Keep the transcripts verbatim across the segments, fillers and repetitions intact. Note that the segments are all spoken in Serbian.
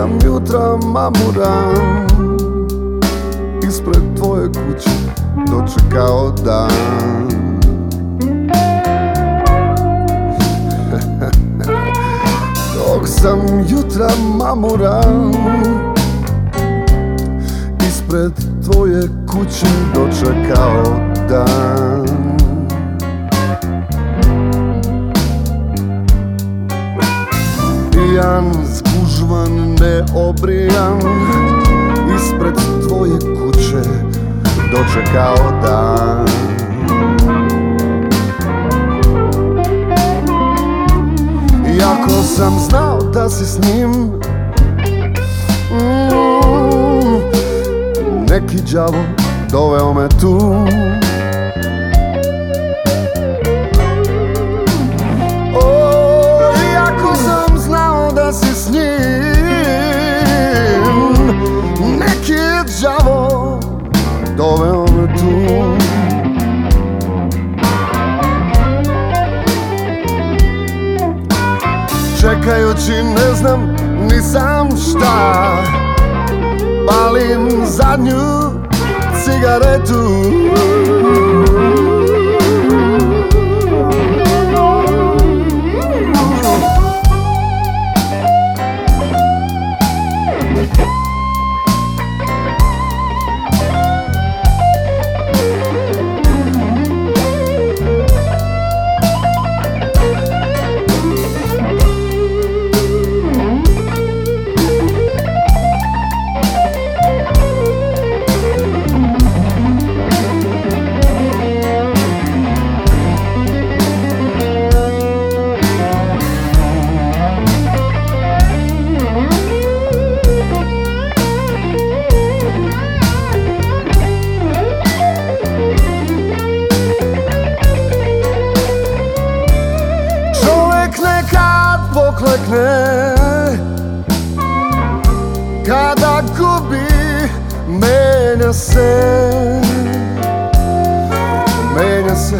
sam jutra mamuran, ispred tvoje kuće dočekao dan. Dok sam jutra mamuran, ispred tvoje kuće dočekao dan. Pijan, zgužvan, neobrijan, ispred tvoje kuće dočekao dan. Iako sam znao da si s njim, mm, neki đavo doveo me tu. O, iako sam znao da si s njim, neki đavo doveo me tu. Čekajući ne znam ni sam šta, palim zadnju cigaretu. Poklekne kada gubi, menja se, menja se.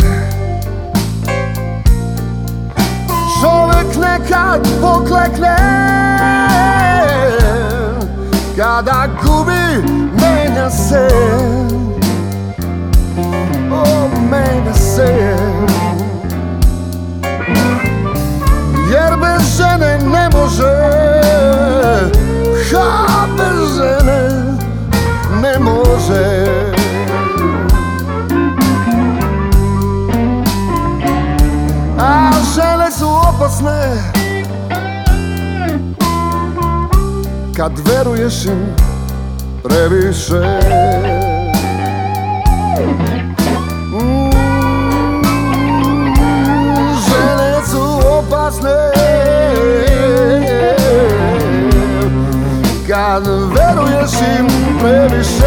Čovek nekad poklekne kada gubi, menja se, o, menja se. Jer bez žene ne može, ha, bez žene ne može. A žene su opasne kad veruješ im previše. Kad veruješ im previše.